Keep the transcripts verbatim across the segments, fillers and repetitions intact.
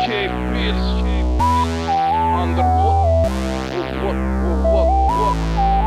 Чей Пирс, Underwood. Вот, вот, вот.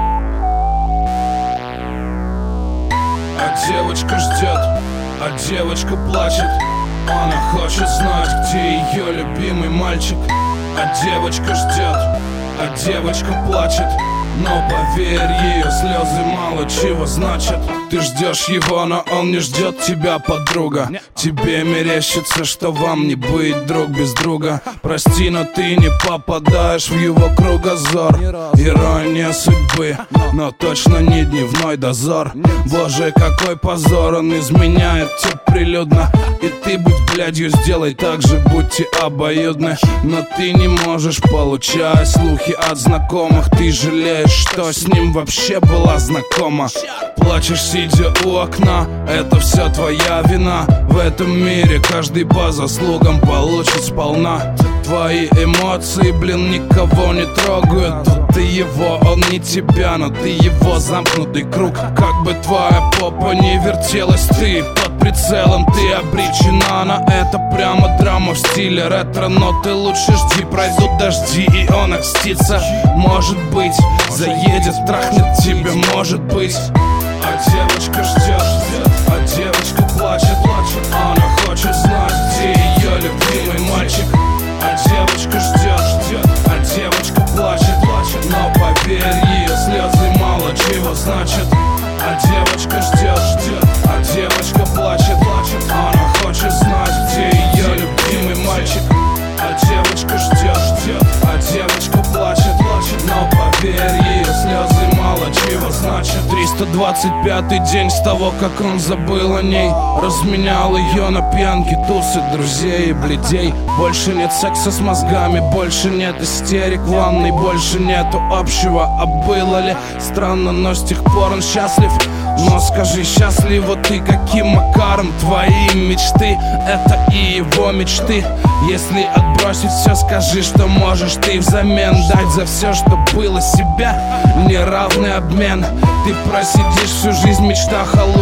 А девочка ждет, а девочка плачет. Она хочет знать, где ее любимый мальчик. А девочка ждет, а девочка плачет. Но поверь, ее слезы мало чего значат. Ты ждешь его, но он не ждет тебя, подруга. Тебе мерещится, что вам не быть друг без друга. Прости, но ты не попадаешь в его кругозор. Ирония судьбы, но точно не дневной дозор. Боже, какой позор, он изменяет тебе прилюдно. И ты, будь блядью, сделай так же, будьте обоюдны. Но ты не можешь, получая слухи от знакомых. Ты жалеешь, что с ним вообще была знакома. Плачешь, сидя у окна, это все твоя вина. В этом мире каждый по заслугам получит сполна. Твои эмоции, блин, никого не трогают. Тут ты его, он не тебя, но ты его замкнутый круг. Как бы твоя попа не вертелась, ты под прицелом, ты обречена на это. Прямо драма в стиле ретро, но ты лучше жди. Пройдут дожди, и он окстится. Может быть, заедет, трахнет тебя, может быть. А девочка ждет, а девочка плачет, плачет. Она хочет знать, где ее любимый мальчик. А девочка ждет, ждет, а девочка плачет, плачет. Но поверь, ее слезы мало чего значат. А девочка ждет, ждет, а девочка плачет, плачет. Она хочет знать, где ее любимый мальчик. А девочка ждет, ждет, а девочка плачет, плачет. Но поверь, ее слезы мало чего значат. Триста двадцать пятый день с того, как он забыл о ней. Разменял ее на пьянки, тусы, друзей и бледей. Больше нет секса с мозгами, больше нет истерик в ванной, больше нету общего. А было ли странно, но с тех пор он счастлив. Но скажи, счастлива ты каким макаром? Твои мечты — это и его мечты. Если отбросить все, скажи, что можешь ты взамен дать за все, что было себя. Неравный обмен. Ты просидишь всю жизнь в мечтах о